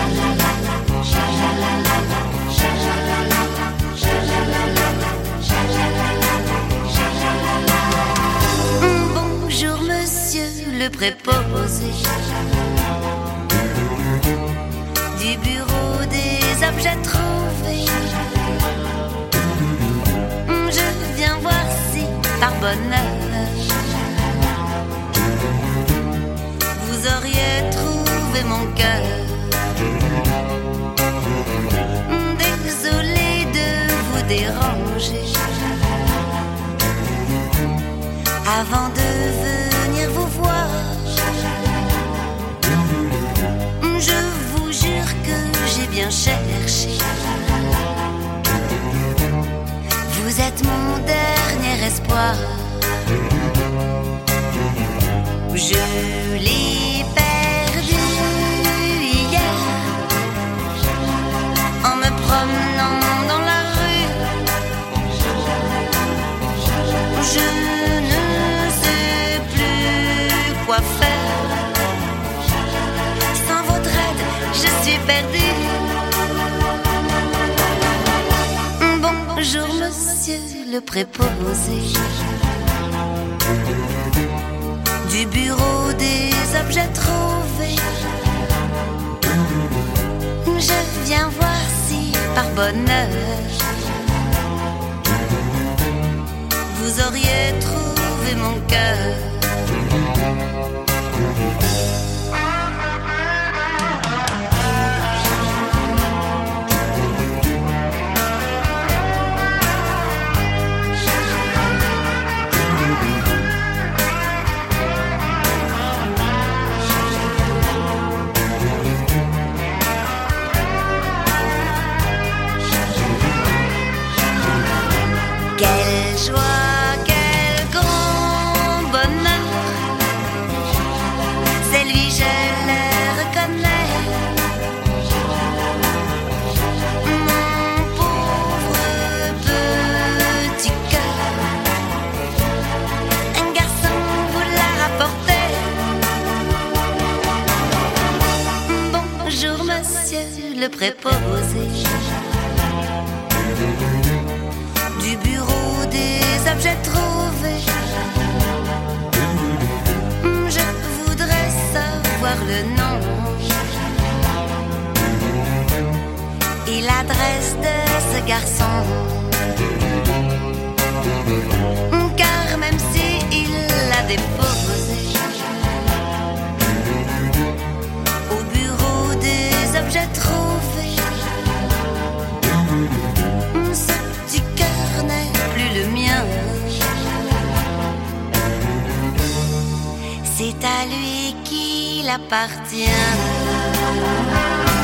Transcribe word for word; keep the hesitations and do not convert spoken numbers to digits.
Bonjour monsieur le préposé du bureau des objets trouvés. Je viens voir si par bonheur vous auriez trouvé mon cœur. Désolé de vous déranger. Avant de venir vous voir, je vous jure que j'ai bien cherché. Vous êtes mon dernier espoir. Je l'ai perdu hier en me promenant dans la rue. Je ne sais plus quoi faire. Sans votre aide, je suis perdue. Bonjour monsieur le préposé du bureau des objets trouvés. Je viens voir si par bonheur vous auriez trouvé mon cœur. Quelle joie, quel grand bonheur, c'est lui, je le reconnais. Mon pauvre petit cœur, un garçon vous l'a rapporté. Bonjour monsieur le préposé du bureau des objets trouvés. Je voudrais savoir le nom et l'adresse de ce garçon. Car même s'il l'a déposé au bureau des objets trouvés, le mien, c'est à lui qu'il appartient.